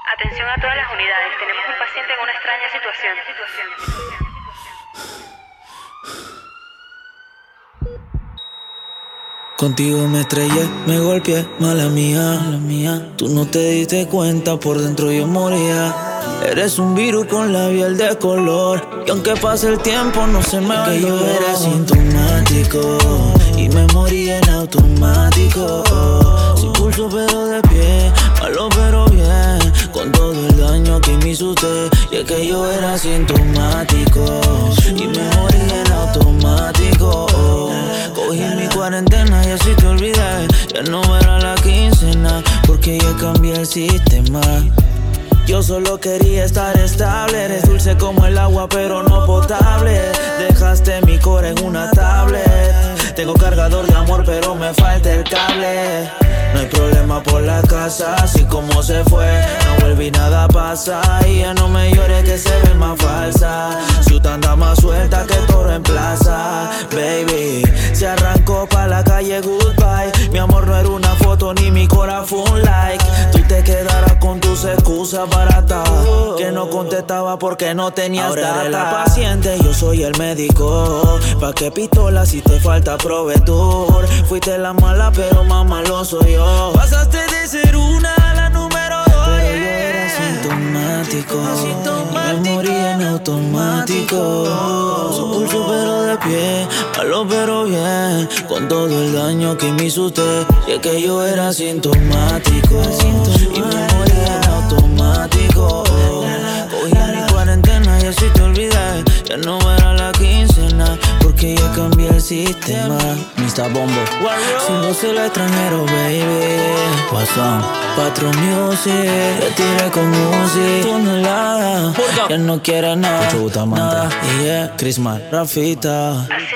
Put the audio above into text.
Atención a todas las unidades. Tenemos un paciente en una extraña situación. Contigo me estrellé, me golpeé, mala mía. Tú no te diste cuenta, por dentro yo moría. Eres un virus con labial de color, y aunque pase el tiempo no se me va. Que yo era sintomático y me morí en automático. Sin pulso pero de pie, malo pero bien, con todo el daño que me hizo usted. Y es que yo era sintomático y me morí en automático. Cogí mi cuarentena y así te olvidé. Ya no era la quincena, porque ya cambié el sistema. Yo solo quería estar estable. Eres dulce como el agua pero no potable. Dejaste mi core en una tablet. Tengo cargador de amor pero me falta el cable. No hay problema por la casa, así como se fue no vuelve y nada pasa. Y ya no me llores que se ve más falsa. Su tanda más suelta que toro en plaza. Baby, se arrancó pa' la calle, goodbye. Mi amor no era una foto ni mi cora fue un like. Tú te quedarás con tus excusas baratas, que no contestaba porque no tenías data. Ahora eres la paciente, yo soy el médico. Pa' qué pistola si te falta proveedor. Fuiste la mala pero más malo soy yo. Pasaste de ser una a la número 2. Pero yo era sintomático y me morí en automático. Su pulso pero de pie, malo pero bien, con todo el daño que me hizo usted. Y es que yo era sintomático y me morí en automático. Cogí mi cuarentena y así te olvidé. Ya no era la quincena, porque ya cambié el sistema. Mr. Bombo, si no soy el extranjero, baby. Guasón, Patron Music, te tiré con Uzi. Tú no la, ya no quieres nada. Mucho Bustamante, yeah. Crismar, Rafita.